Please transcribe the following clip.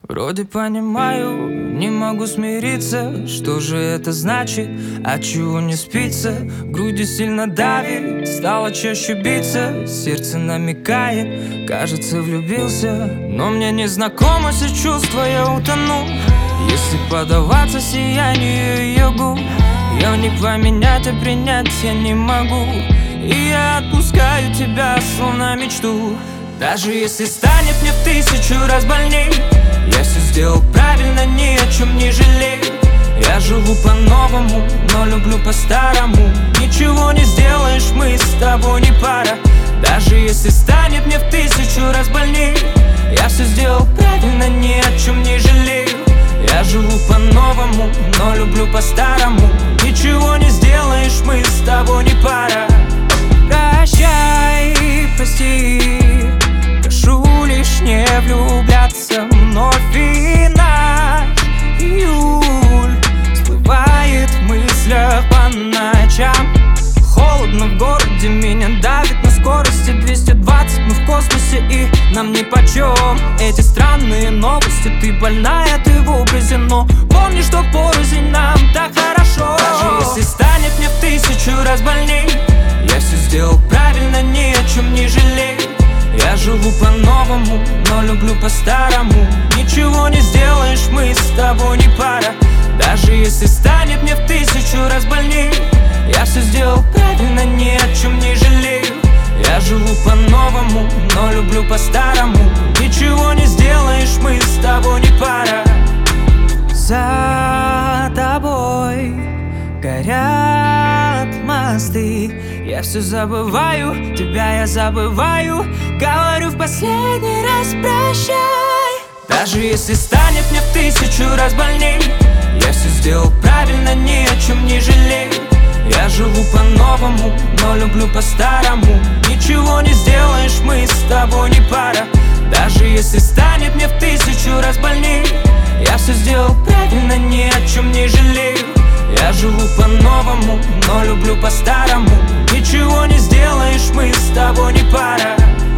Вроде понимаю, не могу смириться. Что же это значит? От чего не спится? В груди сильно давит, стало чаще биться. Сердце намекает, кажется, влюбился. Но мне не знакомо все чувства, я утону. Если поддаваться сиянию ее губ, ее не поменять, а принять я не могу. И я отпускаю тебя, словно мечту. Даже если станет мне в 1000 раз больней, я все сделал правильно, ни о чем не жалею. Я живу по-новому, но люблю по-старому. Ничего не сделаешь, мы с тобой не пара. Даже если станет мне в 1000 раз больней, я все сделал правильно, ни о чем не жалею. Я живу по-новому, но люблю по-старому. Ничего не сделаешь, мы с тобой не пара. Прощай, прости, прошу лишь не влюбляться вновь. И наш июль всплывает в мыслях по ночам. Холодно в городе, меня давит на скорости 220, мы в космосе, и нам нипочем эти странные новости. Ты больная, ты в образе, но помни, что порознь нам так хорошо. Даже если станет мне в 1000 раз больней, я все сделал правильно, ни о чем не жалею. Я живу по-новому, но люблю по-старому. Ничего не сделаешь, мы с тобой не пара. Даже если станет мне в 1000 раз больней, я все сделал правильно, ни о чем не жалею. Я живу по-новому, но люблю по-старому. Ничего не сделаешь, мы с тобой не пара. За тобой горят мосты. Я все забываю, тебя я забываю. Говорю в последний раз прощай. Даже если станет мне в 1000 раз больней, я все сделал правильно, ни о чем не жалею. Я живу по-новому, но люблю по-старому. Ничего не сделаешь, мы с тобой не пара. Даже если станет мне в 1000 раз больней, я все сделал правильно, ни о чем не жалею. Я живу по-новому, но люблю по-старому. Ничего не сделаешь, мы с тобой не пара.